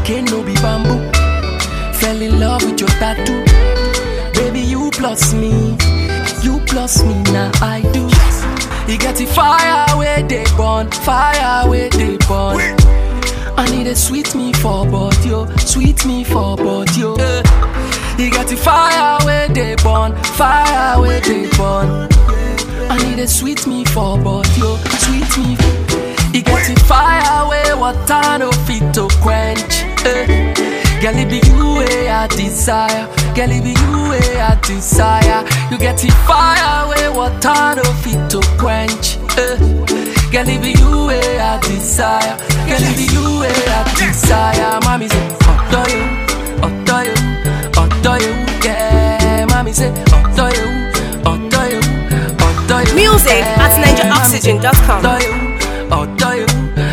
cane no be bamboo. Fell in love with your tattoo. Baby, you plus me, now I do. You get the fire where they burn, fire where they burn. I need a sweet me for body, sweet me for body. You got the fire where they burn, fire where they burn. I need a sweet me for body, sweet me. You got the fire where water no fit to quench. Girl, it be you where I desire. Girl, it be you where I desire. You get the fire where water no fit to quench. Girl, it be you where I desire. Girl, it be you where I desire. Mommy say, do you, yeah. Mommy say, do you. Music at NigeriOxygen.com. Do you,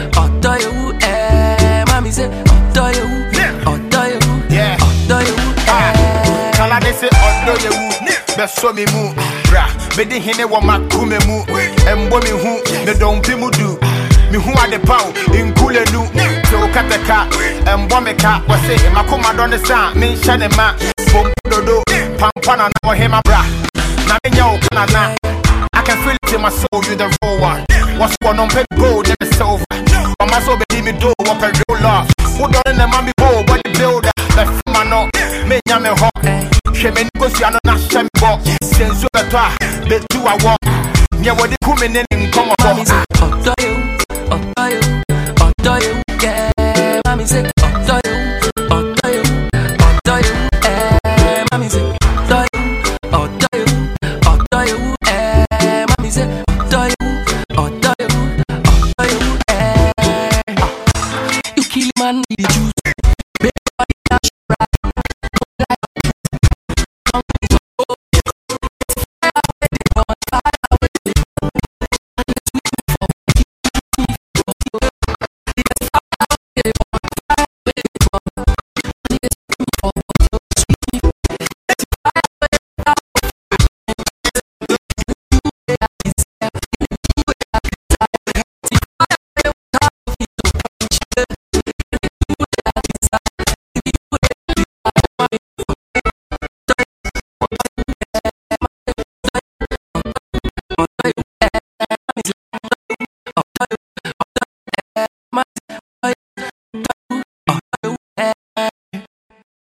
eh. Mommy say, do you, yeah. Kala de say, do you, beso mi mu, bra. Bedi hine wa makume mu, embo mi hu, me dompi mu du. Mi hu ade pau, inkule nu. Te ukateka, embo me ka, wase, makuma donde sa, min shane ma. Bom dodo, pampana na wa hema bra. Na minya ukana na. I can feel it in my soul, you the real one. What's going on, baby, gold and the silver. But my soul, baby, me do what a real love. Who done in the mommy bowl, but the builder. The man, no, me, yam, and hot. She may go see another shame box. Since you are try, the two I walk. Yeah, what they coming in and come on. Mommy say, do you, yeah. Mommy say, do you, eh. Mommy say, do you, eh. Mommy say.